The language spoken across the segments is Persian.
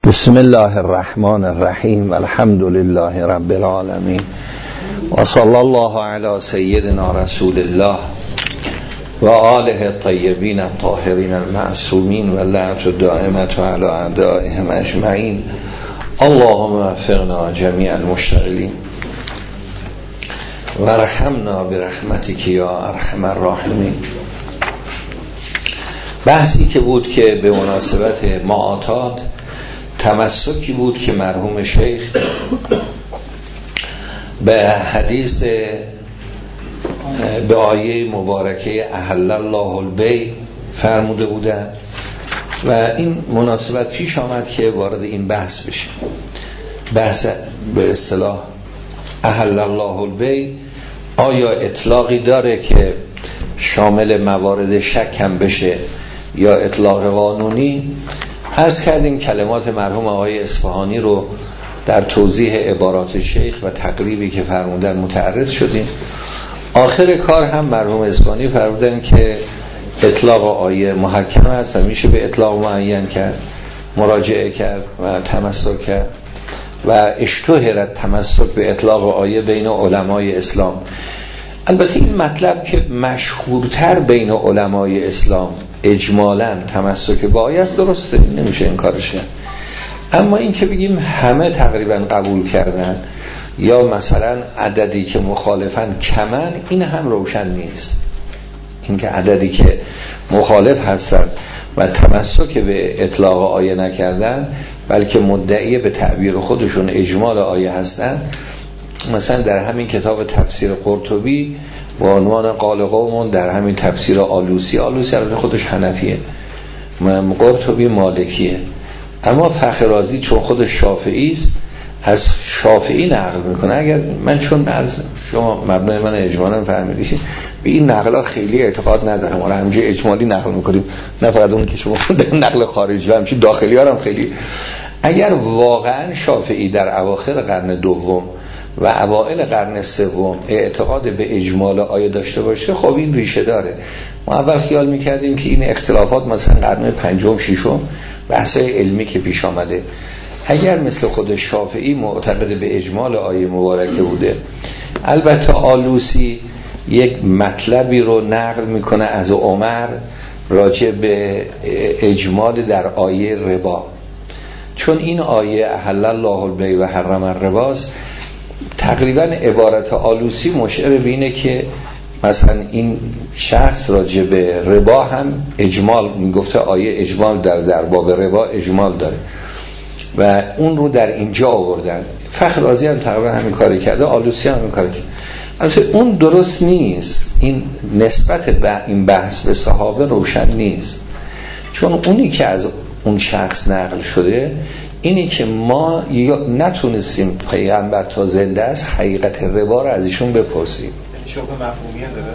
بسم الله الرحمن الرحیم والحمد لله رب العالمین و صلی الله علی سیدنا رسول الله و آله الطیبین الطاهرین المعصومین و لعنت الدائمة علی اعدائهم اجمعین. اللهم وفقنا جمیع المشتغلین و ارحمنا برحمتک یا ارحم الراحمین. بحثی که بود که به مناسبت معاطات تمسکی بود که مرحوم شیخ به حدیث به آیه مبارکه احل الله البیع فرموده بودند و این مناسبت پیش آمد که وارد این بحث بشه. بحث به اصطلاح احل الله البیع آیا اطلاقی داره که شامل موارد شک هم بشه یا اطلاق قانونی؟ عرض کردیم کلمات مرحوم آقای اصفهانی رو در توضیح عبارات شیخ و تقریبی که فرمودن متعرض شدیم. آخر کار هم مرحوم اصفهانی فرمودن که اطلاق آیه محکم است و میشه به اطلاق معین کرد، مراجعه کرد و تمسک کرد و اشتهرت تمسک به اطلاق آیه بین علمای اسلام. البته این مطلب که مشهورتر بین علمای اسلام اجمالاً تمسک به آیه است، درسته، نمیشه انکارش کرد. اما این که بگیم همه تقریبا قبول کردن یا مثلا عددی که مخالفن کمن، این هم روشن نیست. این که عددی که مخالف هستن و تمسک به اطلاق آیه نکردن بلکه مدعی به تعبیر خودشون اجمال آیه هستن، مثلا در همین کتاب تفسیر قرطبی با عنوان قال قوم، در همین تفسیر آلوسی البته خودش حنفیه، قرطبی مالکیه، اما فخر رازی چون خودش شافعی است از شافعی نقل میکنه. اگر من چون از شما مبنای من اجمالا فهمیدید به این نقلات خیلی اعتقاد ندارم، حالا همینجوری اجمالی نقل میکنیم، نه فقط اون که شما نقل خارجی و همین داخلی ها هم خیلی. اگر واقعا شافعی در اواخر قرن دوم و اوائل قرن سوم اعتقاد به اجمال آیه داشته باشه، خب این ریشه داره. ما اول خیال میکردیم که این اختلافات مثلا قرن پنجم ششم بحثای علمی که پیش آمده، اگر مثل خود شافعی معتقد به اجمال آیه مبارکه بوده. البته آلوسی یک مطلبی رو نقل میکنه از عمر راجع به اجمال در آیه ربا، چون این آیه احل الله البیع و حرم الربا تقریبا عبارت آلوسی مشعر به اینه که مثلا این شخص راجع به ربا هم اجمال میگفته، آیه اجمال در باب ربا اجمال داره و اون رو در اینجا آوردن. فخر رازی هم تقریبا همین کاری کرده، آلوسی هم همین کاری کرده. البته اون درست نیست، این نسبت به این بحث به صحابه روشن نیست، چون اونی که از اون شخص نقل شده اینی که ما نتونستیم پیغمبر تا زنده است حقیقت ربا رو از ایشون بپرسیم. شبه مفهومی داره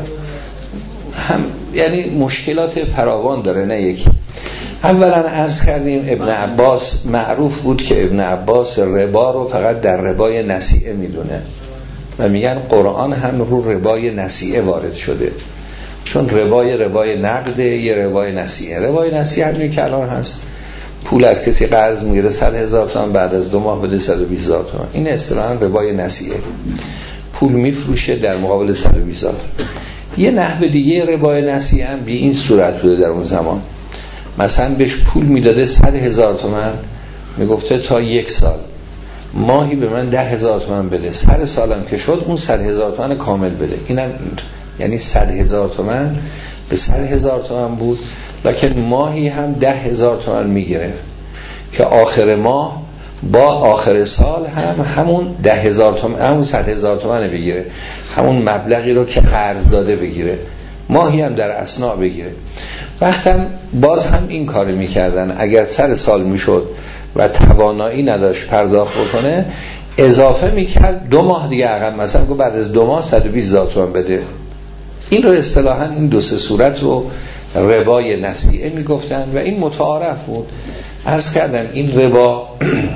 هم، یعنی مشکلات فراوان داره، نه یکی. اولا عرض کردیم ابن عباس معروف بود که ابن عباس ربا رو فقط در ربای نسیعه میدونه و میگن قرآن هم رو ربای نسیعه وارد شده، چون ربای نقده، یه ربای نسیعه. ربای نسیعه همین که الان هست، پول از کسی قرض میگیره 100,000 تومان، بعد از 2 ماه بده 120,000 تومان، این اصطلاحاً ربای نسیعه، پول میفروشه در مقابل 120,000. یه نحو دیگه ربای نسیعه هم به این صورت بوده در اون زمان، مثلا بهش پول میداده 100,000 تومان، میگفته تا 1 سال ماهی به من 10,000 تومان بده، سر سالم که شد اون 100,000 تومان کامل بده. اینم یعنی 100,000 تومان به 100,000 تومان بود، لکن ماهی هم 10,000 تومان میگیره که آخر ماه با آخر سال هم همون 10,000 تومان، همون 100,000 تومان بگیره، همون مبلغی رو که قرض داده بگیره، ماهی هم در اثناء بگیره. وقتم باز هم این کار میکردن، اگر سر سال میشد و توانایی نداشت پرداخت بکنه، اضافه میکرد 2 ماه دیگه عقب، مثلا گفت بعد از 2 ماه 120,000 تومان بده. این رو اصطلاحاً این دو سه صورت رو ربای نسیعه میگفتن و این متعارف بود. عرض کردم این ربا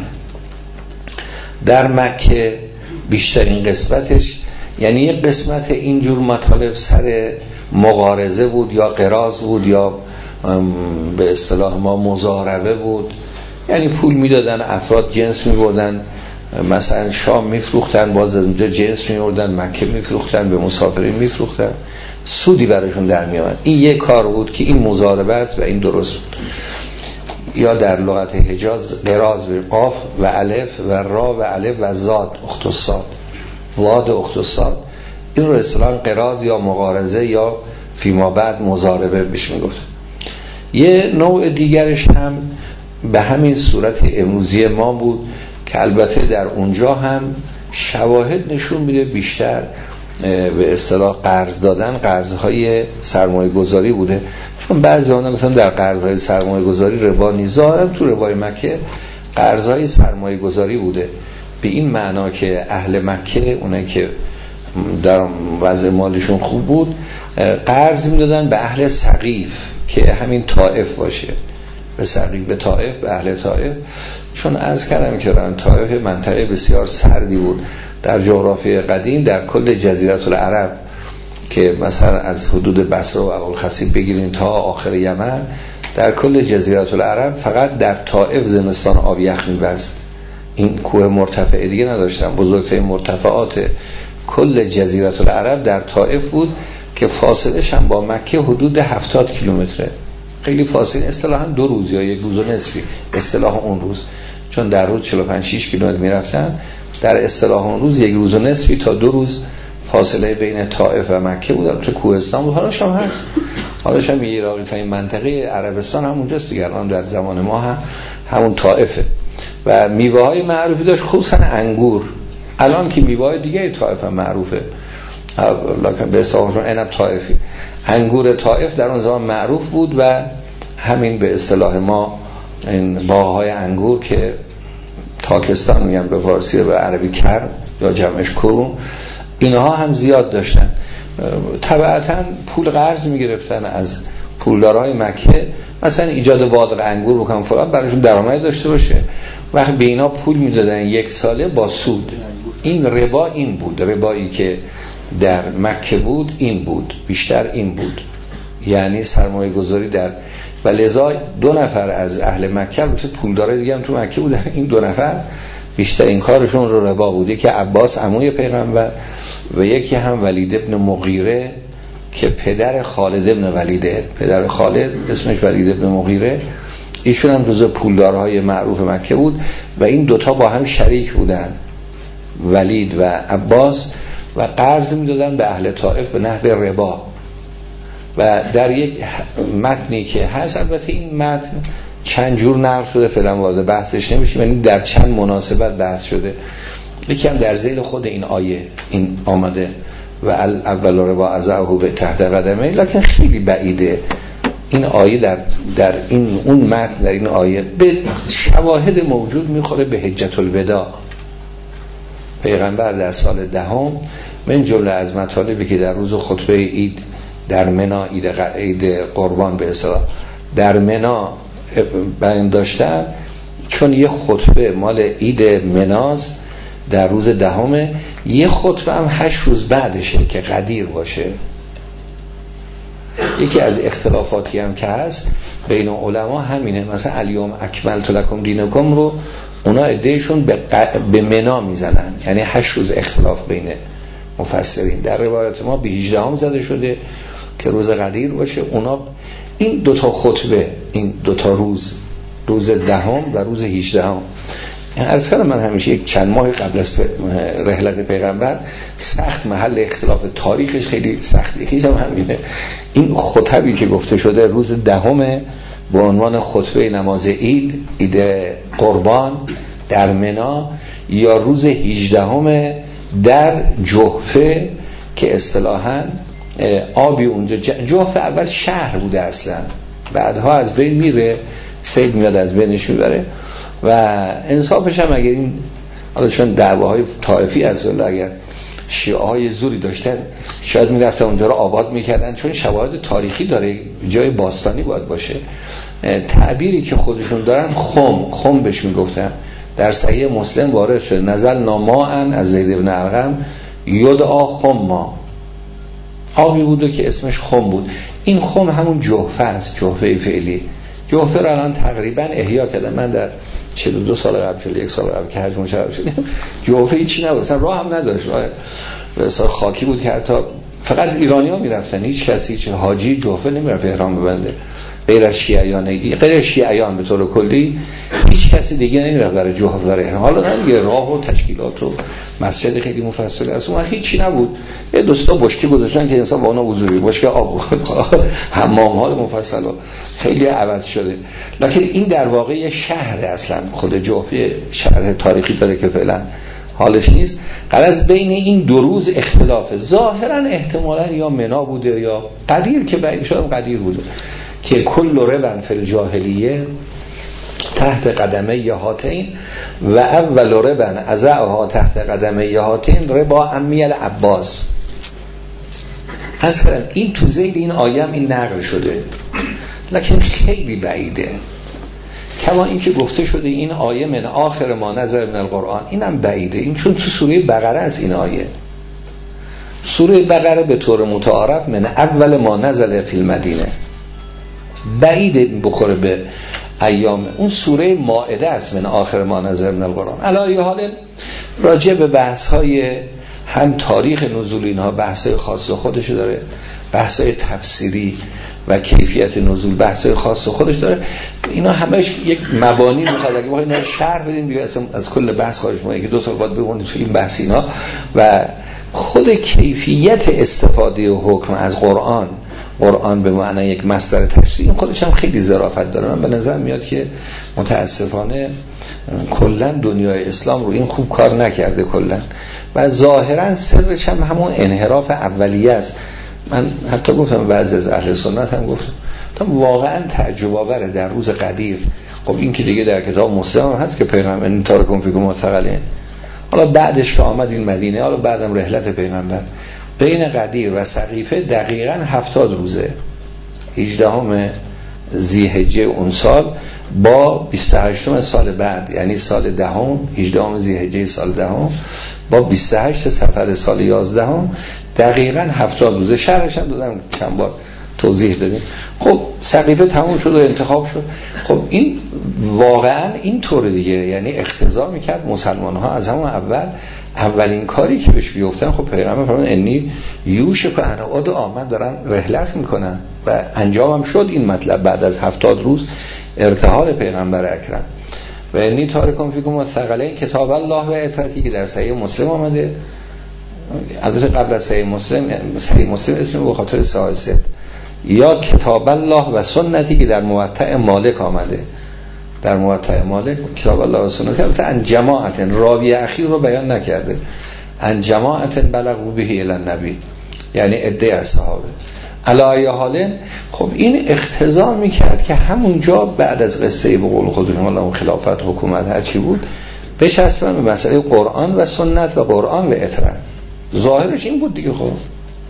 در مکه بیشترین قسمتش، یعنی یک قسمت اینجور مطالب سر مقارضه بود یا قراض بود یا به اصطلاح ما مضاربه بود یعنی پول میدادن، افراد جنس میبردن، مثلا شام میفروختن، باز اونجا جنس میبردن، مکه میفروختن، به مسافرین میفروختن، سودی براشون در میامد. این یک کار بود که این مضاربه است و این درست بود. یا در لغت حجاز قراض به قاف و الف و را و الف و زاد اختصاد، واد اختصاد، این رو اصطلاحاً قراض یا مقارضه یا فیما بعد مضاربه بهش میگفت. یه نوع دیگرش هم به همین صورت امروزی ما بود که البته در اونجا هم شواهد نشون میده بیشتر به اصطلاح قرض دادن قرضهای سرمایه گذاری بوده، چون بعضی آنها مثلا در قرضهای سرمایه گذاری ربا نیست، ظاهرا تو ربای مکه قرضهای سرمایه گذاری بوده، به این معنا که اهل مکه اونایی که در وضع مالشون خوب بود قرض میدادن به اهل سقیف که همین طائف باشه، به سقیف، به طائف، به اهل طائف. چون عرض کردم که طائف منطقه بسیار سردی بود در جغرافی قدیم، در کل جزیره العرب که مثلا از حدود بصره و ابوالخصیب بگیرین تا آخر یمن، در کل جزیره العرب فقط در طائف زمستان آب یخ می‌بست. این کوه مرتفع دیگه نداشتن، بزرگترین مرتفعات کل جزیره العرب در طائف بود که فاصلش هم با مکه حدود 70 کیلومتره، خیلی فاصله، اصطلاحاً 2 روز یا 1 روز و نصفی، اصطلاح اون روز، چون در روز 45-6 کیلومتر میرفتن، در اصطلاح اون روز 1 روز و نصفی تا 2 روز فاصله بین طائف و مکه بود. تو کوهستان بود، حالاش هم هست، حالاش هم عراقی تا این منطقه عربستان همونجاست دیگه، الان در زمان ما هم همون طائفه. و میوه های معروفی داشت، خصوصا انگور. الان که میوه های دیگه طائف هم معروفه، لکن به اصطلاحشون عنب طائفی، انگور طائف در اون زمان معروف بود و همین به اصطلاح ما این باغ‌های انگور که تاکستان میگن به فارسی و عربی کرم یا جمعش کرم، اینها هم زیاد داشتن. طبعاً پول قرض میگرفتن از پولدارای مکه، مثلا ایجاد باغ انگور بکنن فلان، براشون درآمد داشته باشه، وقتی به اینا پول میدادن 1 ساله با سود. این ربا این بود، ربایی که در مکه بود این بود، بیشتر این بود، یعنی سرمایه گذاری در، و لذا 2 نفر از اهل مکه، البته پولدارای دیگه هم تو مکه بودن، این 2 نفر بیشتر این کارشون رو ربا بود. یکی عباس عموی پیغمبر و یکی هم ولید ابن مغیره که پدر خالد ابن ولیده، پدر خالد اسمش ولید ابن مغیره، ایشون هم جزو پولدارهای معروف مکه بود و این 2 تا با هم شریک بودن، ولید و عباس، و قرض میدادن به اهل طائف به نحو ربا. و در یک متنی که هست، البته این متن چند جور نقل شده، فعلا وارد بحثش نمیشیم، یعنی در چند مناسبت بحث شده، یکی هم در ذیل خود این آیه این آمده و اول ربا ازعه به تحت قدمه، لکن خیلی بعیده این آیه در این اون متن، در این آیه به شواهد موجود میخوره به حجت الوداع. پیغمبر در سال 10 من جمله از مطالبی که در روز خطبه عید در منا، عید قربان به اصطلاح در منا بیان داشتن، چون یه خطبه مال عید مناست در روز 10، یه خطبه هم 8 روز بعدشه که قدیر باشه. یکی از اختلافاتی هم که هست بین علما همینه، مثلا الیوم اکملت لکم دینکم رو اونا عدهشون به منا میزنن، یعنی 8 روز اختلاف بین مفسرین. در روایت ما به 18 زده شده که روز قدیر باشه، اونا این 2 تا خطبه، این 2 تا روز 10 و روز 18. عرض کردم من همیشه یک چند ماه قبل از رحلت پیغمبر سخت محل اختلاف تاریخش خیلی سختی، که همینه این خطبی که گفته شده روز 10 به عنوان خطبه نماز عید قربان در منا، یا روز 18 در جحفه که اصطلاحاً آبی اونجا، جحفه اول شهر بوده اصلا، بعدها از بین میره، سیل میاد از بینش میبره. و انصافش هم اگر این حالا چون دعواهای طائفی از الله، اگر شیعه های زوری داشتن شاید میرفتن اونجا رو آباد میکردن، چون شواهد تاریخی داره، جای باستانی باید باشه. تعبیری که خودشون دارن خم بهش میگفتن، در صحیح مسلم وارد شده نزل ناماءن از زید بن ارقم یدعا خما، آبی بوده که اسمش خم بود. این خم همون جحفه است، جحفه فعلی. جحفه رو الان تقریبا احیا کردن. من در 42 سال قبل 41 سال قبل که حج مشرف شدیم جوفه هیچی نبود، اصلا راه هم نداشت، راه اصلا خاکی بود که حتی فقط ایرانی‌ها میرفتن، هیچ کسی چه حاجی جوفه نمیرفت احرام ببنده غیر از شیعیان، غیر شیعیان به طور کلی هیچ کسی دیگه نمیرفت برای جوفه برای احرام. حالا نه دیگه راه و تشکیلات و مسجد خیلی مفصل است، اون هیچی نبود، یه دوستا بشکه گذاشتن که انسان با اون وضوئی بشکه آب حمام‌ها مفصل خیلی عوض شده. لکن این در واقع یه شهر، اصلا خود جوفه شهر تاریخی داره که فعلا حالش نیست. غرض بین این دو روز اختلاف، ظاهرا احتمالا یا منا بوده یا قدیر، که بعید شدم قدیر بوده، که کل ربن فی الجاهلیه تحت قدمه هاتین و اول ربن ازعها تحت قدمه هاتین ربا عمی العباس. اصلا این تو ذیل این آیم این نقل شده، لکن خیلی بعیده. کما این که گفته شده این آیه من آخر ما نزل من القرآن، اینم بعیده، این چون تو سوره بقره از این آیه. سوره بقره به طور متعارف من اول ما نزل فی المدینه، بعیده بخوره به ایام. اون سوره مائده است من آخر ما نزل من القرآن. علی حال راجع به بحث های هم تاریخ نزول اینها بحث های خاص خودش داره، بحث های تفسیری و کیفیت نزول بحث های خاص خودش داره. اینا همش یک مبانی میخواد، اگه بخواید اینا شرح بدیم دیگه از کل بحث خارج میشه، که 2 سال بعد بمونید تو این بحث اینا. و خود کیفیت استفاده و حکم از قرآن به معنی یک مصدر تشریعی، این خودش هم خیلی ظرافت داره. من به نظر میاد که متاسفانه کلا دنیای اسلام رو این خوب کار نکرده کلا، و ظاهرا سرش هم همون انحراف اولیه است. من حتی گفتم بعضی از اهل سنت هم گفتم واقعا تعجب آوره در روز قدیر. خب این که دیگه در کتاب مسلم هم هست که پیغمبر ان تارکم فیکم مثقلین، حالا بعدش که آمد این مدینه، حالا بعدم رحلت پیغمبر، بین قدیر و سقیفه دقیقاً 70 روزه، 18 ذی‌حجه اون سال با 28 سال بعد، یعنی سال دهم 18 ذی‌حجه سال دهم با 28 صفر سال 11 دقیقاً 70 روزه. شرحش هم دادم چند بار توضیح دادیم. خب سقیفه تموم شد و انتخاب شد. خب این واقعاً این طور دیگه، یعنی اقتضا میکرد مسلمان ها از همون اولین کاری که بهش بیفتن، خب پیغمبر فرمودن انی یوشک ان ادعا، من دارم رحلت میکنم، و انجامم شد این مطلب بعد از 70 روز ارتحال پیغمبر اکرم. و انی تارکم فیکم الثقلین کتاب الله و اطاعتی که در صحیح مسلم آمده. البته قبل از صحیح مسلم اسم به خاطر ساعت یا کتاب الله و سنتی که در موطأ مالک آمده. در موطأ مالک کتاب الله و سنتی، البته ان جماعت راوی اخیر رو بیان نکرده، ان جماعت بلغوا به الی النبی، یعنی عده از صحابه. علی حال خب این اقتضا میکرد که همونجا بعد از قصه به قول خودمون اون خلافت حکومت هر چی بود بچسبن به مسئله قرآن و سنت و قرآن و اطاعت. ظاهرش این بود دیگه. خب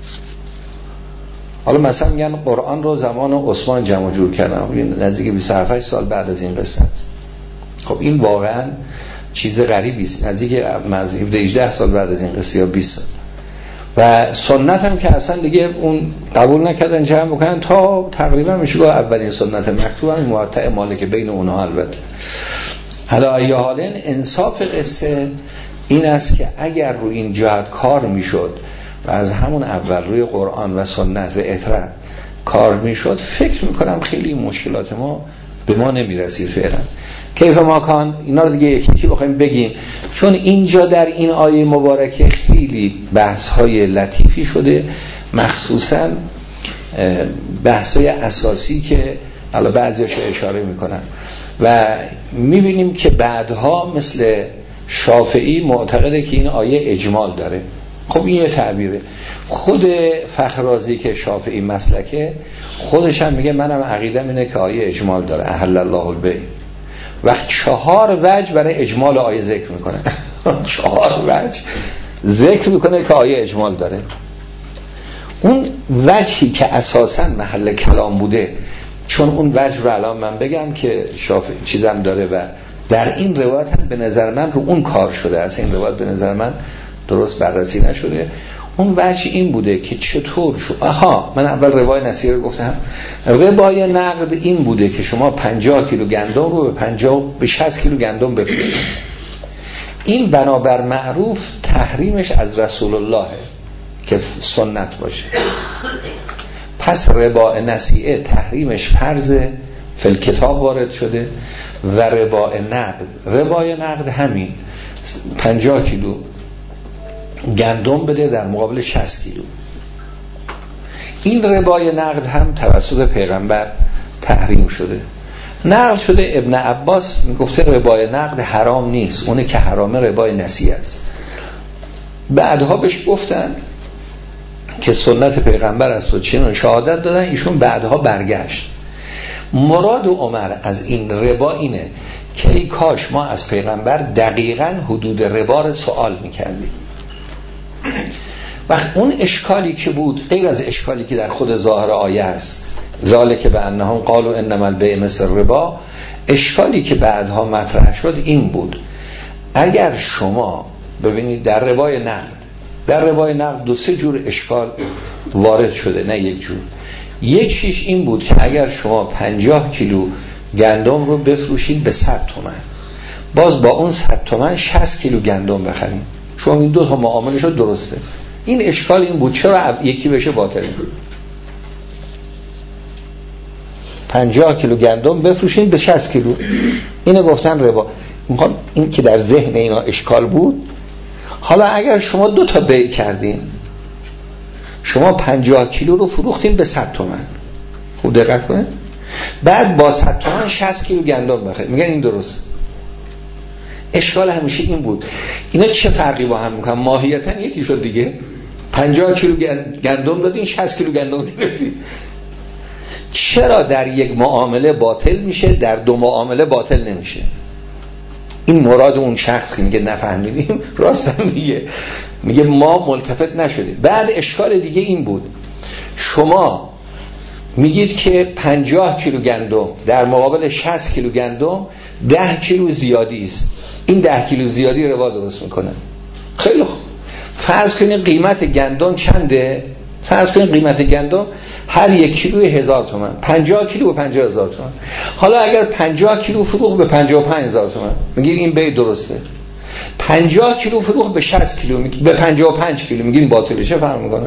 حالا مثلا میگن قرآن رو زمان عثمان جمع جور کردن، نزدیک 27 سال بعد از این قصه است. خب این واقعا چیز غریبی است، نزدیک 18 سال بعد از این قصه یا 20 سال. و سنت هم که اصلا دیگه اون قبول نکردن جمع بکنن تا تقریبا میشه گفت اولین سنت مکتوب هم موطأ مالک بین اونها. البته حالا ای حالن انصاف قصه این است که اگر روی این جهت کار میشد و از همون اول روی قرآن و سنت و اطاعت کار میشد، فکر میکنم خیلی مشکلات ما به ما نمیرسید فعلا. کیف ما کان اینا رو دیگه یکی بخوایم بگیم، چون اینجا در این آیه مبارکه خیلی بحث های لطیفی شده، مخصوصا بحث های اساسی که حالا بعضیش اشاره میکنن و میبینیم که بعدها مثل شافعی معتقده که این آیه اجمال داره. خب این یه تعبیره. خود فخررازی که شافعی مسلکه خودش هم میگه منم عقیدم اینه که آیه اجمال داره، احل الله البیع. وقت 4 وجه برای اجمال آیه ذکر میکنه 4 وجه ذکر میکنه که آیه اجمال داره. اون وجهی که اساسا محل کلام بوده، چون اون وجه رو الان من بگم که شافعی چیزم داره و در این روایت هم به نظر من رو اون کار شده است، این روایت به نظر من درست بررسی نشده. اون وجه این بوده که چطور من اول ربای نصیحه رو گفتم. ربای نقد این بوده که شما 50 کیلو گندم رو به 60 کیلو گندم بفروشید. این بنابر معروف تحریمش از رسول الله که سنت باشه. پس ربای نصیحه تحریمش فرض فی کتاب وارد شده و ربای نقد همین 50 کیلو گندم بده در مقابل 60 کیلو. این ربای نقد هم توسط پیغمبر تحریم شده. نقل شده ابن عباس میگفته ربای نقد حرام نیست، اونه که حرامه ربای نصیحه است. بعدها بهش گفتن که سنت پیغمبر است و چنین شهادت دادن. ایشون بعدها برگشت. مراد عمر از این ربا اینه که ای کاش ما از پیغمبر دقیقاً حدود ربا رو سوال میکردیم. وقت اون اشکالی که بود غیر از اشکالی که در خود ظاهر آیه است، ذالک بانهم قالوا انما البیع مثل الربا، اشکالی که بعدها مطرح شد این بود اگر شما ببینید در ربای نقد 2-3 جور اشکال وارد شده، نه یک جور. یکیش این بود که اگر شما 50 کیلو گندم رو بفروشید به 100 تومن، باز با اون 100 تومن 60 کیلو گندم بخرید، شما این دو تا معامله شد درسته. این اشکال این بود چرا یکی بشه باطل؟ 50 کیلو گندم بفروشید به 60 کیلو، اینو گفتن ربا. این که در ذهن اینا اشکال بود. حالا اگر شما 2 تا بیع کردین، شما 50 کیلو رو فروختین به 100 تومن، خوب دقت کنید، بعد با 100 تومن 60 کیلو گندم بخرید، میگن این درست. اشکال همیشه این بود اینا چه فرقی با هم میکنن؟ ماهیتا یکی شد دیگه. 50 کیلو گندم دادین، 60 کیلو گندم گرفتین. چرا در یک معامله باطل میشه، در 2 معامله باطل نمیشه؟ این مراد اون شخص که میگه نفهمیدیم راست هم میگه ما ملتفت نشدیم. بعد اشکال دیگه این بود شما میگید که 50 کیلو گندم در مقابل 60 کیلو گندم 10 کیلو زیادی است، این 10 کیلو زیادی ربا درست میکنه. خیلی خوب، فرض کنید قیمت گندم چنده؟ فرض کنید قیمت گندم هر 1 کیلو 1000 تومان، 50 کیلو به 50000 تومان. حالا اگر 50 کیلو فروخت به 55000 تومان، میگید این بیع درسته. 50 کیلو فروخت به 60 کیلو به 55 کیلو، میگید باطله. چه فرق میکنه؟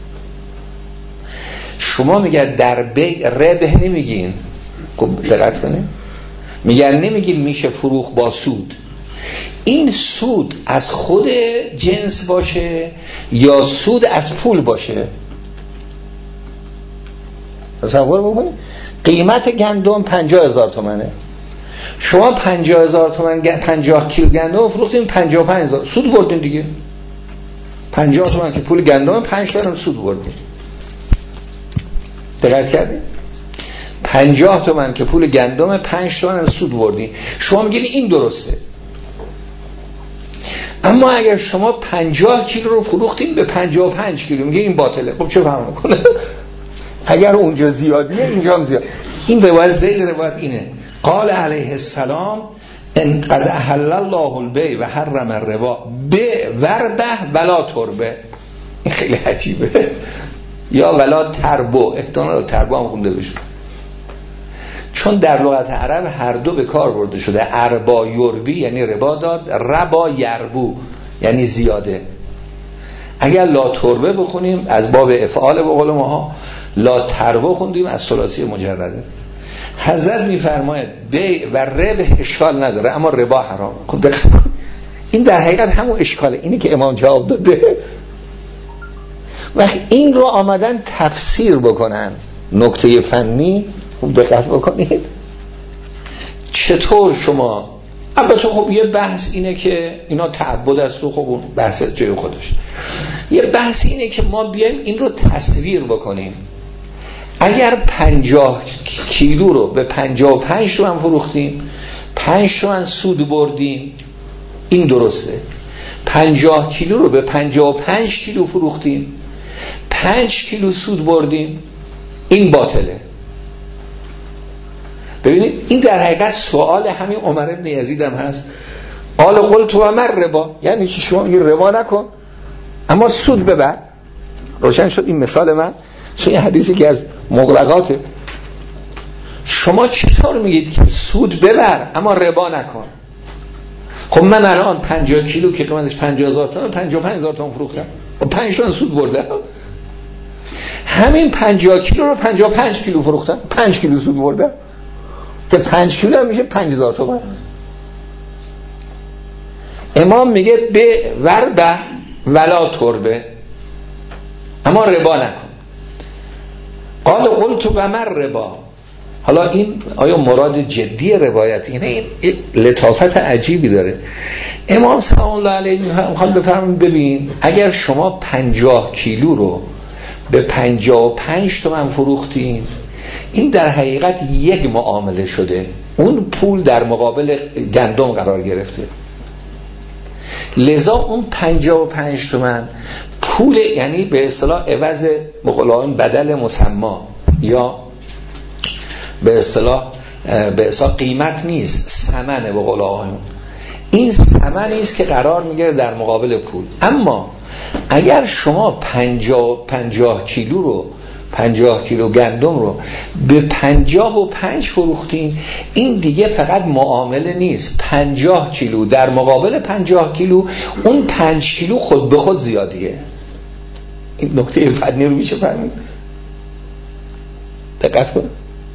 شما میگه در بیع ربح نمیگین. خب دقت کنید، میگن نمیگین میشه فروخ با سود. این سود از خود جنس باشه یا سود از پول باشه؟ تصور بکنید قیمت گندم 50000 تومنه، شما 50000 تومن 50 کیلو گندم فروختین 55000، سود بردین دیگه. 50 تومن که پول گندم، 5 تومن سود بردین. دقت کردین؟ 50 تومن که پول گندم، 5 تومن سود بردین. شما میگین این درسته. اما اگر شما 50 کیلو رو فروختین به 55 کیلو، میگه این باطله. خب چه فهم میکنه؟ اگر اونجا زیادیه اینجا هم زیاد. این روایت ذیل روایت اینه قال علیه السلام ان قد احل الله البیع و حرم الربا بیع وربه ولا تربه. این خیلی عجیبه. یا ولا تربو، احتمال تربو هم خونده بشه، چون در لغت عرب هر دو به کار برده شده. اربا یربی یعنی ربا داد، ربا یربو یعنی زیاده. اگر لا تربه بخونیم از باب افعال به قول ماها، لا تربو خوندیم از ثلاثی مجرده. حضرت میفرماید بیع و ربح اشکال نداره اما ربا حرام. خب این در حقیقت همون اشکاله، اینی که امام جواب داده. وقتی این رو آمدن تفسیر بکنن نکته فنی، خوب دقت بکنید چطور شما، البته خب یه بحث اینه که اینا تعبد است و خب اون بحث جای خودش. یه بحث اینه که ما بیایم این رو تصویر بکنیم. اگر 50 کیلو رو به 55 تومن فروختیم، 5 تومن سود بردیم، این درسته. 50 کیلو رو به 55 کیلو فروختیم، 5 کیلو سود بردیم، این باطله. ببینید این در حقیقت سوال همین عمر بن یزید هم هست. قال قلت و مر ربا، یعنی شما میگی ربا نکن اما سود ببر. روشن شد این مثال من؟ چون این حدیثی که از مغلقاته. شما چطور میگید که سود ببر اما ربا نکن؟ خب من الان 50 کیلو که قیمتش 50,000 تومان 55,000 تومان فروختم و 5 تومن سود بردم. همین 50 کیلو رو 55 کیلو فروختم، 5 کیلو سود بردم که 5 کیلو هم میشه 5,000 تومان. امام میگه به وربه ولا تربه، اما ربا نکن. قال قلت و من ربا. حالا این آیا مراد جدی روایت اینه؟ این لطافت عجیبی داره. امام سلام الله علیه میخواد بفرمایید ببین اگر شما 50 کیلو رو به 55 تومن فروختین، این در حقیقت یک معامله شده، اون پول در مقابل گندم قرار گرفته، لذا اون 55 تومن پول، یعنی به اصطلاح عوض مقابل بدل مسما یا به اصطلاح قیمت نیست، ثمنه به قول آقایون. این ثمنی است که قرار میگیره در مقابل پول. اما اگر شما 50 کیلو رو 50 کیلو گندم رو به 55 فروختین، این دیگه فقط معامله نیست. 50 کیلو در مقابل 50 کیلو، اون 5 کیلو خود به خود زیادیه. این نکته فنی رو میشه فهمید؟ دقت کن.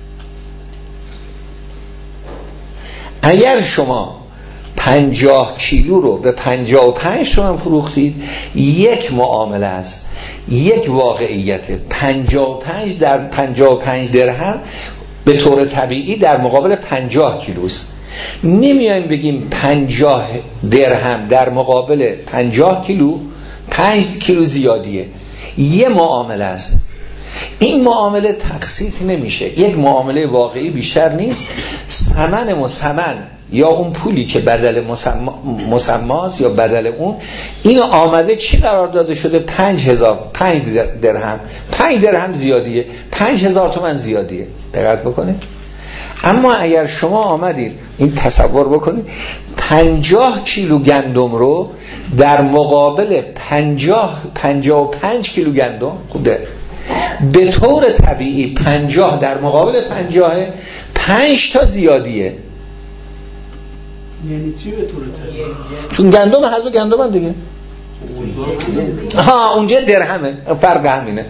اگر شما 50 کیلو رو به 55 تومن فروختید، یک معامله است، یک واقعیت. 55 در 55 درهم به طور طبیعی در مقابل 50 کیلوست. نمیایم بگیم 50 درهم در مقابل 50 کیلو 5 کیلو زیادیه. یه معامله است. این معامله تقسیط نمیشه، یک معامله واقعی بیشتر نیست. ثمن مسمن یا اون پولی که بدل مسماست یا بدل اون، این آمده چی قرار داده شده؟ 5 درهم. 5 درهم زیادیه، 5,000 تومان زیادیه. دقت بکنید. اما اگر شما آمدید این تصور بکنید 50 کیلو گندم رو در مقابل 55 کیلو گندم، خوبه، به طور طبیعی 50 در مقابل 50 5 تا زیادیه. یعنی چی به طور طبیعی؟ چون گندم هر دو گندم هم دیگه. اونجا درهمه، فرق همینه.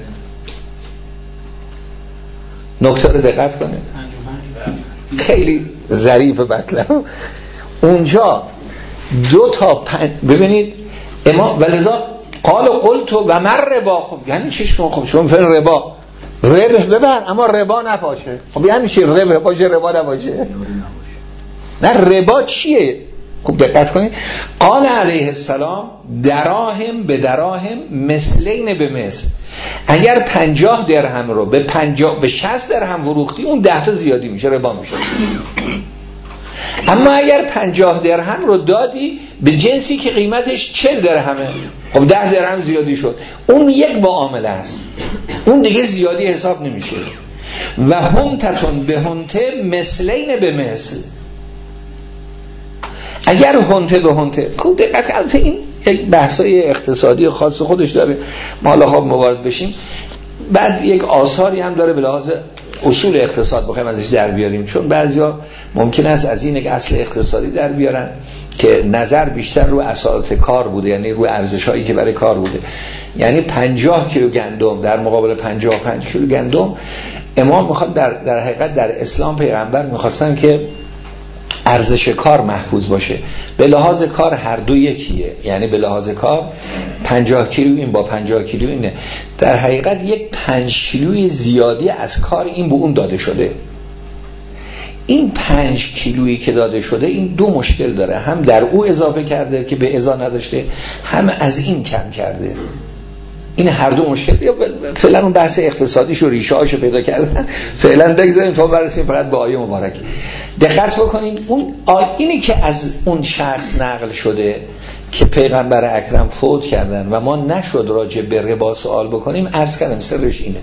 نکته رو دقت کنه، خیلی ظریف بطلب. اونجا 2 تا ببینید امام ولذا قال قلت و من ربا. خب یعنی چیش کن؟ خب شما فعل ربا ببر اما ربا نباشه. خب یعنی چی ربا باشه ربا نباشه؟ نه ربا چیه؟ خب دقت کنید. قال علیه السلام دراهم به دراهم مثلین به مثل. اگر 50 درهم رو به 60 درهم فروختی، اون 10 تا زیادی میشه، ربا میشه. اما اگر 50 درهم رو دادی به جنسی که قیمتش 40 درهمه، خب 10 درهم زیادی شد، اون یک معامله است، اون دیگه زیادی حساب نمیشه. و هنتتون به هنته مثلین به مثل. اگر هنته به هنته، خوب دقت کنید، این یک بحثای اقتصادی خاص خودش داره، ما حالا خب موارد بشیم. بعد یک آثاری هم داره به لحاظ اصول اقتصاد بخوایم ازش در بیاریم، چون بعضیا ممکن است از این یک اصل اقتصادی در بیارن که نظر بیشتر رو اساسات کار بوده، یعنی رو ارزش‌هایی که برای کار بوده. یعنی 50 کیلو گندم در مقابل 55 کیلو گندم، امام میخواد در حقیقت در اسلام پیغمبر میخواستن که ارزش کار محفوظ باشه. به لحاظ کار هر دو یکیه، یعنی به لحاظ کار 50 کیلو این با 50 کیلو اینه. در حقیقت یک 5 کیلوی زیادی از کار این به اون داده شده. این 5 کیلویی که داده شده این دو مشکل داره، هم در او اضافه کرده که به ازا نداشته، هم از این کم کرده. این هر دو مشکل. فعلا اون بحث اقتصادیش و ریشه هاشو پیدا کردن، فعلا بگذاریم تا برسیم فقط به آیه مبارک. دقت بکنید، اون اینی که از اون شخص نقل شده که پیغمبر اکرم فوت کردن و ما نشد راجع به ربا سوال بکنیم، عرض کردم سرش اینه.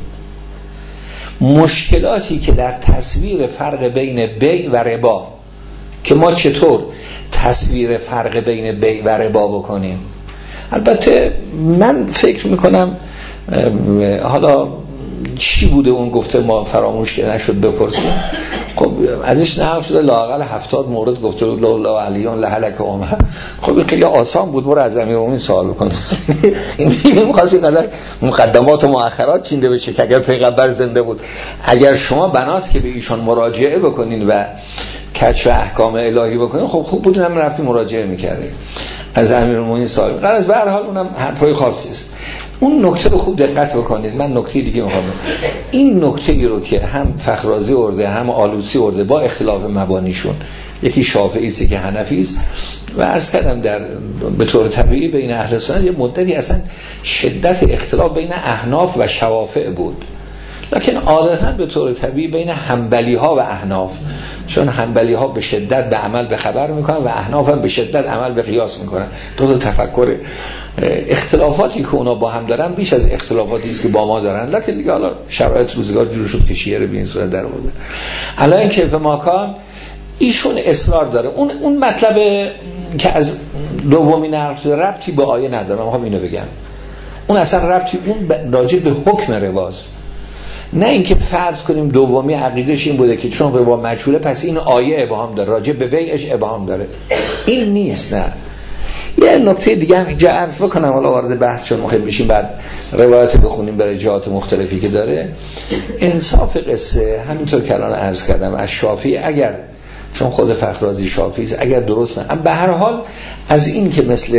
مشکلاتی که در تصویر فرق بین بیع و ربا، که ما چطور تصویر فرق بین بیع و ربا بکنیم. البته من فکر میکنم حالا چی بوده اون گفته ما فراموش که نشد بپرسیم. خب ازش نقل شده لااقل 70 مورد گفته لولا علیون لهلک عمر. خب خیلی آسان بود برو از امیرالمومنین سوال بکن. این می‌خواست این قدر مقدمات و مؤخرات چینده بشه که اگر پیغمبر زنده بود، اگر شما بناست که به ایشان مراجعه بکنین و کشف احکام الهی بکنین، خب خوب بود هم رفتیم مراجعه می‌کردیم از امیرالمومنین سوال. غرض به هر حال اونم حرفای خاصی است. اون نکته رو خوب دقت بکنید. من نکته دیگه میخوام، این نکته ای رو که هم فخرازی ارده هم آلوسی ارده با اختلاف مبانیشون، یکی شافعی است که حنفی است، و عرض کردم در به طور طبیعی بین اهل سنت یه مدتی اصلا شدت اختلاف بین احناف و شوافع بود، لکن عادتا به طور طبیعی بین حنبلی ها و احناف، چون حنبلی ها به شدت به عمل به خبر میکنن و احناف هم به شدت عمل به قیاس میکنن. دو تفکر اختلافاتی که اونا با هم دارن بیش از اختلافاتی است که با ما دارن، لکن دیگه حالا شرایط روزگار جور شد که شیعه رو به این صورت در آورده. الان کیف ماکان ایشون اصرار داره اون مطلب که از دومی نقل شده ربطی به آیه نداره. میخوام اینو بگم، اون اصلا ربطی اون راجع به حکم رواست، نه اینکه فرض کنیم دومی عقیدش این بوده که چون روا مجهوله پس این آیه ابهام داره، راجع به بیعش ابهام داره. این نیست. نه، یه نکته دیگه هم اینجا عرض بکنم، حالا وارد بحث چون می‌خوایم بشیم بعد روایت بخونیم برای جهات مختلفی که داره. انصاف قصه همینطور که الان عرض کردم از شافعی، اگر چون خود فخرازی شافعی است، اگر درست نه، به هر حال از این که مثل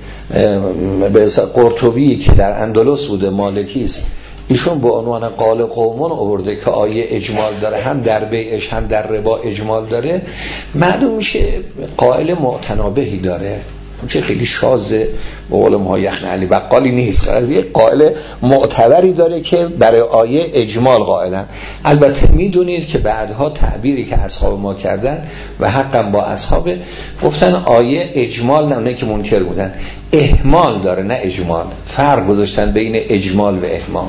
به قرطبی که در اندلس بوده مالکی است، ایشون به عنوان قال قومون آورده که آیه اجمال داره، هم در بیعش هم در ربا اجمال داره، معلوم میشه قائل معتنابهی داره، چه خیلی شاذه به قول ما یخن علی بقالی نیست، از یه قائل معتبری داره که برای آیه اجمال قائلن. البته میدونید که بعدها تعبیری که اصحاب ما کردن و حقا با اصحاب گفتن آیه اجمال نه که منکر بودن، اهمال داره نه اجمال، فرق گذاشتن بین اجمال و اهمال.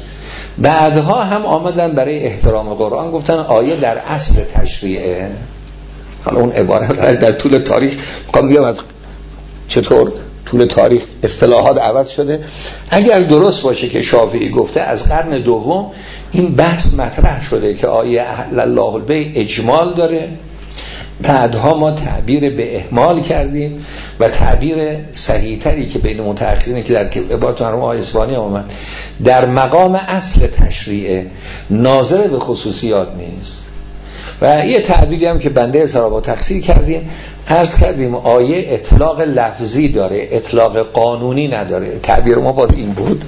بعدها هم آمدن برای احترام قرآن گفتن آیه در اصل تشریعه. حالا اون عبارت در طول تاریخ میخوام بگم از چطور طول تاریخ اصطلاحات عوض شده. اگر درست باشه که شافعی گفته از قرن دوم این بحث مطرح شده که آیه الله البیع اجمال داره، بعدها ما تعبیر به اهمال کردیم و تعبیر صحیح تری که بین متأخرین که در عبارت مرحوم آقای اصفهانی آمد در مقام اصل تشریعه، ناظر به خصوصیات نیست. و یه تعبیری هم که بنده سرابا تقصیر کردیم، عرض کردیم آیه اطلاق لفظی داره، اطلاق قانونی نداره. تعبیر ما باز این بود.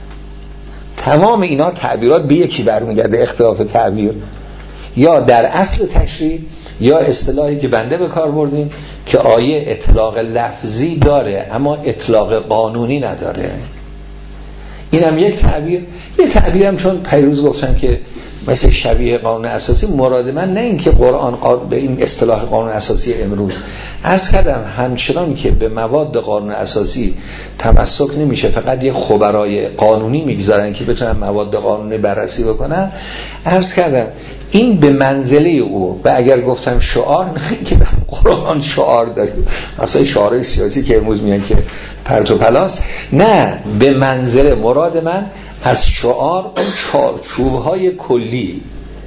تمام اینا تعبیرات به یکی برمیگرده، اختلاف تعبیر یا در اصل تشریع یا اصطلاحی که بنده به کار بردیم که آیه اطلاق لفظی داره اما اطلاق قانونی نداره. اینم یک تعبیر. یه تعبیرم چون پیروز گفتم که مثل شبیه قانون اساسی، مراد من نه این که قرآن به این اصطلاح قانون اساسی امروز عرض کردم همچنان که به مواد قانون اساسی تمسک نمیشه، فقط یه خبرای قانونی میگذارن که بتونن مواد قانونی بررسی بکنن. عرض کردم این به منزله او، و اگر گفتم شعار، نه که قرآن شعار داره، مثلا شعارهای سیاسی که امروز میگن که پرت و پلاس، نه، به منزله مراد من از شعار اون چارچوب‌های کلی.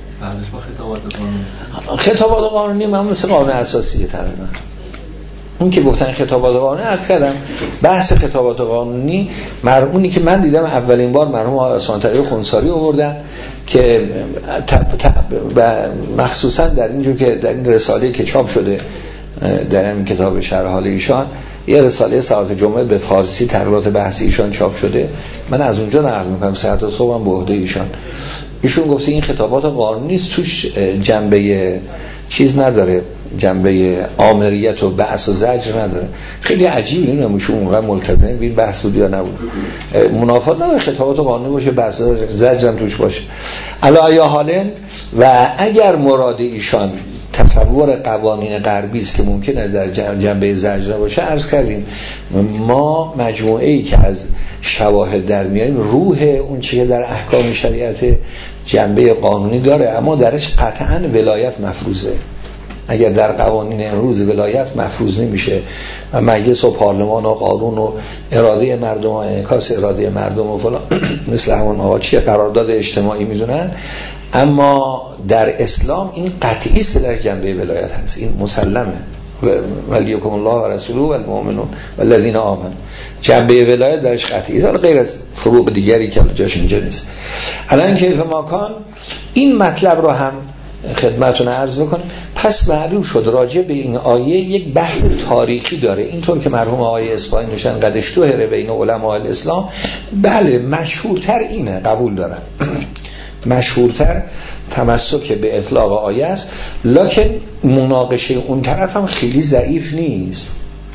خطابات قانونی من مثل قانون اساسیه تقریبا. اون که گفتن خطابات قانونی، عرض کردم بحث خطابات قانونی مرحومی که من دیدم اولین بار مرحوم عثمان تقی خنثاری آوردن که و مخصوصا در اینجور که در این رساله که چاپ شده در این کتاب شرح حال ایشان، یه رساله صلات جمعه به فارسی تقریبات بحثی ایشان چاپ شده، من از اونجا نقل میکنم، ساعت و صبح هم به عهده ایشون گفته این خطابات قانونی نیست، توش جنبه چیز نداره، جنبه آمریت و بحث و زجر نداره. خیلی عجیب، نمیشه اونقدر ملتزم بین بحث بود یا نبود. منافات نداره خطابات قانونی باشه، بحث زجر هم توش باشه. علی حالن. و اگر مراد ایشان تصور قوانین غربی است که ممکنه در جنبه زجر باشه، عرض کردیم ما مجموعه ای که از شواهد در میاریم روح اون چیه در احکام شریعت جنبه قانونی داره، اما درش قطعا ولایت مفروضه. اگر در قوانین امروز ولایت مفروض نمیشه و مجلس و پارلمان و قانون و اراده مردم و انعکاس اراده مردم و فلان مثل همون آقا چیه قرارداد اجتماعی میدونن، اما در اسلام این قطعی است که در جنبه ولایت هست، این مسلمه. ولیکم الله و رسوله و المؤمنون والذین آمنوا، جنبه ولایت درش قطعی است، غیر از فروق دیگری که جاش اینجا نیست. الان کیف ماکان این مطلب رو هم خدمتتون عرض بکنم. پس معلوم شد راجع به این آیه یک بحث تاریخی داره، اینطور که مرحوم آقای اصفهانی نوشتن قد اشتهر بین علماء الاسلام. بله مشهورتر اینه، قبول دارم مشهورتر تمسک به اطلاق آیه است، لکن مناقشه اون طرف هم خیلی ضعیف نیست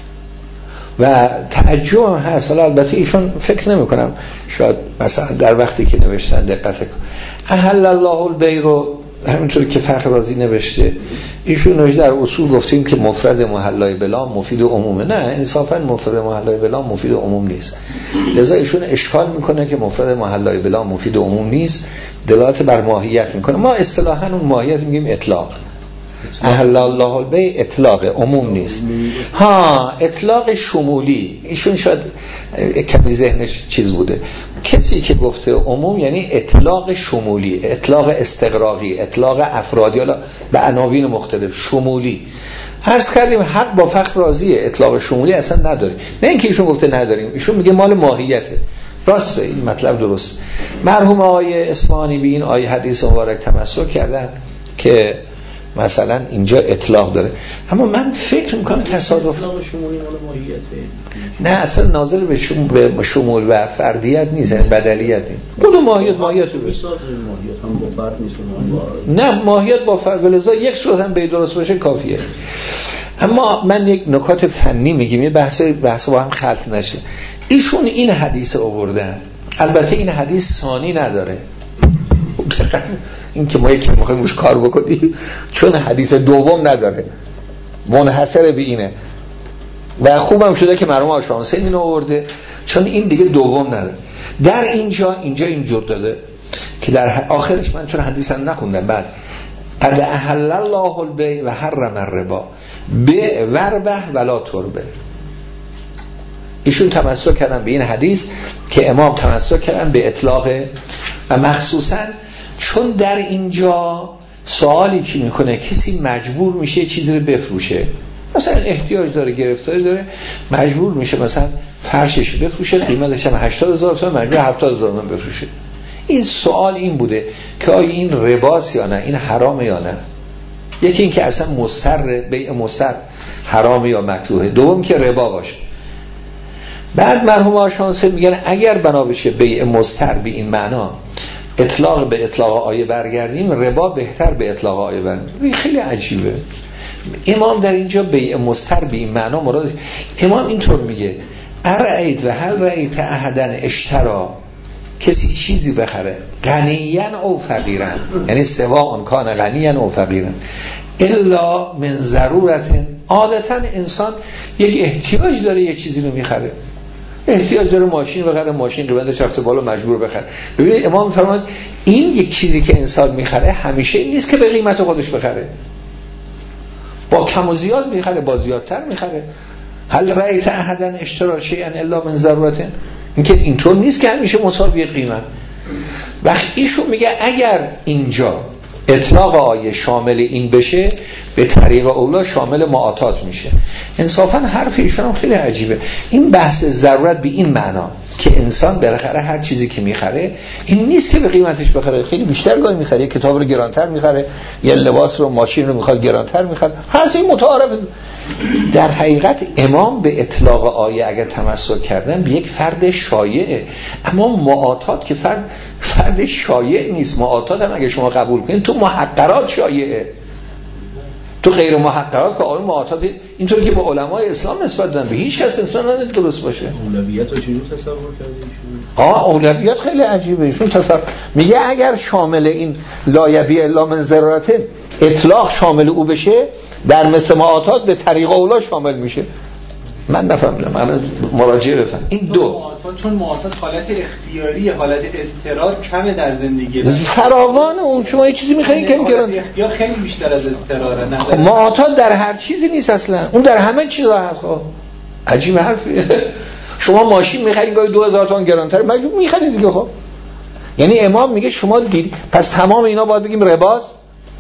و تعجب هم هست. حالا البته ایشون فکر نمی کنم شاید مثلا در وقتی که نوشتن دقت کن احل الله البیع رو همینطور که فخر رازی نوشته، ایشون نوشته در اصول گفتیم که مفرد محلای بلا مفید عمومه. نه انصافا مفرد محلای بلا مفید عموم نیست، لذا ایشون اشکال میکنه که مفرد محلای بلا مفید عموم نیست، دلالت بر ماهیت میکنه. ما اصطلاحاً اون ماهیت میگیم اطلاق، احل الله البیع اطلاق عموم نیست. ها اطلاق شمولی، ایشون شاید کمی ذهنش چیز بوده، کسی که گفته عموم یعنی اطلاق شمولی، اطلاق استغراقی، اطلاق افرادی، حالا به عناوین مختلف شمولی. عرض کردیم حق با فخر راضیه، اطلاق شمولی اصلا نداریم، نه اینکه ایشون گفته نداریم، ایشون میگه مال ماهیته. راسته این مطلب درست. مرحوم آقای اصفهانی به این آیه حدیث مبارک تمسک کردن که مثلا اینجا اطلاق داره، اما من فکر میکنم تصادف اطلاق شمولی مال ماهیته، نه اصلا ناظر به شمول و فردیت نیست، یعنی بدلیت نیست. خود ماهیت بس هم با فرد نیست، نه ماهیت با فرد، ولذا یک صورت هم به درست باشه کافیه. اما من یک نکات فنی میگیم، یه بحث با هم خلط نشه. ایشون این حدیث آوردن، البته این حدیث ثانی نداره، این که ما یکی میخوایم روش کار بکنیم، چون حدیث دوم نداره، منحصر به اینه و خوبم شده که مرحوم آشامسه اینو آورده، چون این دیگه دوم نداره. در اینجا اینجور داده که در آخرش، من چون حدیث هم نخوندم، بعد قد احل الله البیع و حرم الربا بیع وربح ولا تربه. ایشون تمسک کردن به این حدیث که امام تمسک کردن به اطلاق، و مخصوصا چون در اینجا سوالی که میکنه کسی مجبور میشه چیزی رو بفروشه، مثلا احتیاج داره، گرفتاری داره، مجبور میشه مثلا فرشش بفروشه، قیمتش هم 80,000 تومان، مجبور 70,000 تومان بفروشه. این سوال این بوده که آیا این رباست یا نه، این حرامه یا نه. یکی این که اصلا مستر بیع مستر حرامه یا مکروهه، دوم که ربا باشه. بعد مرحوم آشانسه میگن اگر بنا بشه بیع مستر به این معنا اطلاق به اطلاق آیه برگردیم، ربا بهتر به اطلاق آیه برگردیم. خیلی عجیبه. امام در اینجا بیع مستر به این معنا مراد، امام اینطور میگه ارأیت و هل رأیت احدن اشترا، کسی چیزی بخره غنیاً او فقیراً، یعنی سواء کان غنیاً او فقیراً، الا من ضرورت، عادتاً انسان یک احتیاج داره یه چیزی رو میخره، احتیاج داره ماشین بخره، ماشین قیمتش رفته بالا مجبور بخره. ببینید امام فرمود این یک چیزی که انسان میخره همیشه این نیست که به قیمت خودش بخره، با کم و زیاد میخره، با زیادتر میخره. هل رأیت احداً اشترا شیئا الا من ضرورت، اینکه اینطور نیست که همیشه مساوی قیمت. وقتی ایشون میگه اگر اینجا اطلاق آیه شامل این بشه، به طریق اولا شامل معاطات میشه. انصافا حرف ایشون هم خیلی عجیبه. این بحث ضرورت به این معنا که انسان بالاخره هر چیزی که میخره این نیست که به قیمتش بخره، خیلی بیشتر گاهی میخره، یه کتاب رو گرانتر میخره، یه لباس رو، ماشین رو میخواد گرانتر میخره، هر چیزی متعارف. در حقیقت امام به اطلاق آیه اگر تمسک کردن به یک فرد شایعه، اما معاطات که فرد شایع نیست. معاطات هم اگه شما قبول کنید تو محقرات شایعه، تو غیر محققات که آقای معاطات اینطوری که به علمای اسلام نسبت دادن، به هیچ کس نسبت ندادن درست باشه. اولویت رو چجور تصور کردید؟ اولویت خیلی عجیبه. ایشون میگه اگر شامل این لا یبیع الا من ضرورت اطلاق شامل او بشه، در مثل معاطات به طریق اولا شامل میشه. من نفهمیدم، من مراجعه بفهم. این دو چون معاطات حالت اختیاری، حالت اضطرار کمه در زندگی فراوان. اون شما یه چیزی میخواین که گران اختیار خیلی بیشتر از اضطراره. خب معاطات در هر چیزی نیست اصلا، اون در همه چیزا هست. خب عجیب حرفیه. شما ماشین میخرید گاهی 2000 تومان گرانتر مجبور میخرید دیگه. خب یعنی امام میگه شما دید پس تمام اینا باید بگیم رباست.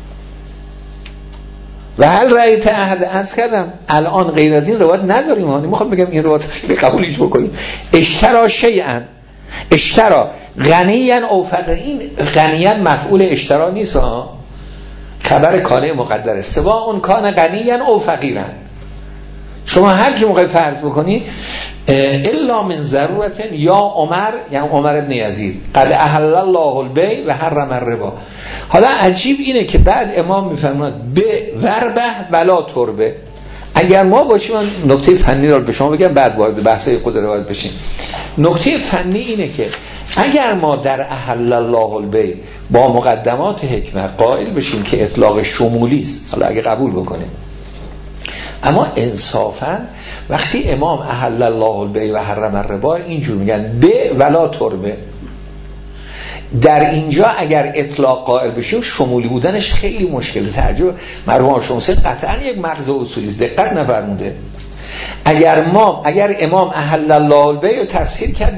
و هل رأیت احد، عرض کردم الان غیر از این روایت نداریم. ما میخوام بگم این روایت رو قبولش بکنیم. اشترا شیئا، اشترا غنیاً او فقیراً. این غنیاً مفعول اشترا نیست ها، خبر کانه مقدره. سواء کان غنیاً او فقیراً. شما هر کی موقع فرض بکنی الا من ضرورت یا عمر، یعنی عمر ابن یزید قد احل الله البیع و حرم الربا. حالا عجیب اینه که بعد امام میفرماید به وربه ولا تربه. اگر ما باشیم، نکته فنی رو به شما بگم بعد وارد بحث خود روایت بشیم. نکته فنی اینه که اگر ما در احل الله البیع با مقدمات حکمت قائل بشیم که اطلاق شمولی است، حالا اگه قبول بکنیم، اما انصافا وقتی امام احل الله البیع و حرم الربا اینجور میگن به ولا تربه، در اینجا اگر اطلاق قائل بشیم شمولی بودنش خیلی مشکله. تعجب مرحوم شمسی قطعا یک مغز اصولی است، دقت نفرموده. اگر امام احل الله البیع رو تفسیر کرد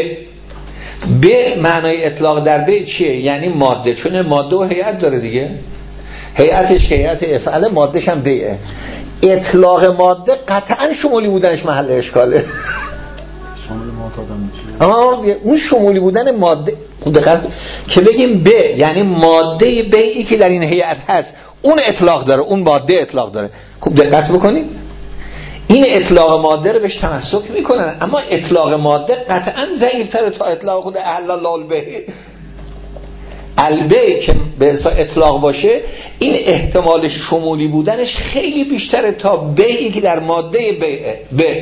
به معنای اطلاق در بیع چیه؟ یعنی ماده، چون ماده و هیئت داره دیگه، هیئتش هیئت افعال، مادهش هم بیعه. اطلاق ماده قطعا شمولی بودنش محل اشکاله. اما اون شمولی بودن ماده دقیقاً که بگیم به، یعنی ماده بیعی که در این هیئت هست اون اطلاق داره، اون ماده اطلاق داره. خوب دقت بکنید، این اطلاق ماده رو بهش تمسک میکنن، اما اطلاق ماده قطعا ضعیف‌تره تا اطلاق خود احل الله البیع. البیع که به حساب اطلاق باشه این احتمال شمولی بودنش خیلی بیشتره تا بیعی که در ماده بیع.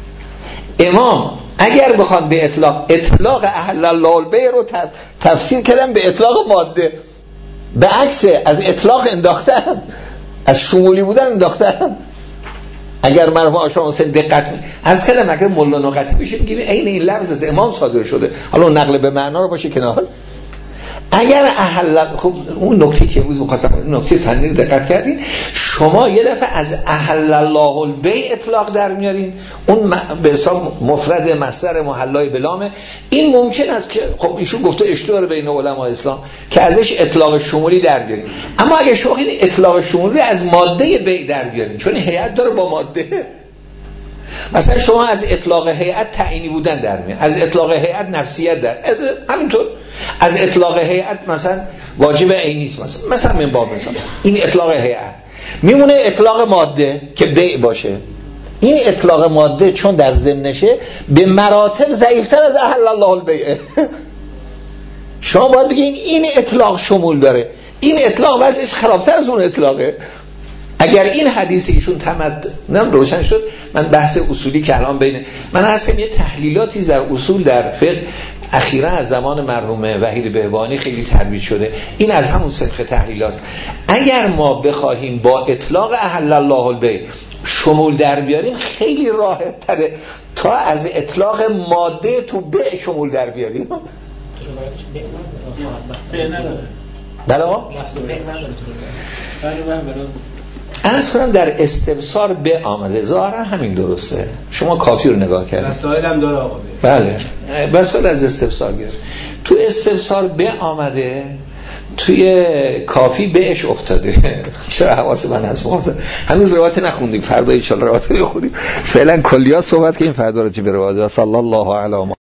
امام اگر بخوان به اطلاق احل الله البیع رو تفسیر کردن به اطلاق ماده، به عکس از اطلاق انداختن، از شمولی بودن انداختن. اگر مرحوم آشام حسین دقت از کلم اگر مولا نقطی بشه میگیم عین این لفظ از امام صادر شده، حالا نقل به معنا رو باشه کنار. اگر احل، خب اون نکته که امروز می‌خواستم نکته فنی رو دقت کردین، شما یه دفعه از احل الله البیع اطلاق در میارین، اون به حساب مفرد مصدر محلای بلامه. این ممکن است که خب ایشون گفته اشتباه بین علمای اسلام که ازش اطلاق شمولی در بیارین، اما اگه شما این اطلاق شمولی از ماده بیع در بیارین، چون هیئت داره با ماده، مثلا شما از اطلاق هیئت تعیینی بودن در میاد، از اطلاق هیئت نفسیت در، همینطور از اطلاق هیئت مثلا واجب عینی است، مثلا من باب مثلا این اطلاق هیئت میمونه اطلاق ماده که بیع باشه. این اطلاق ماده چون در ضمنشه به مراتب ضعیفتر از احل الله البیع. شما باید بگین این اطلاق شمول داره، این اطلاق وضعش خرابتر از اون اطلاقه. اگر این حدیث ایشون روشن شد، من بحث اصولی که الان بین من هستم یه تحلیلاتی در اصول در فقه اخیرا از زمان مرحوم وحید بهبانی خیلی ترویج شده، این از همون سنخ تحلیلات. اگر ما بخواهیم با اطلاق احل الله البیع شمول در بیاریم خیلی راحت تره تا از اطلاق ماده تو بیع شمول در بیاریم. بله عرض کنم در استبصار به آمده، ظاهرا همین درسته. شما کافی رو نگاه کردید، مسائل هم داره آقا. بله مسائل از استبصار گرفت. تو استبصار به آمده، توی کافی بهش افتاده. چرا حواس من هست هنوز روایت نخوندیم، فردا ان شاء الله روایت بخونیم. فعلا کلیات صحبت کنیم، فردا راجع به روایت. صلی الله علی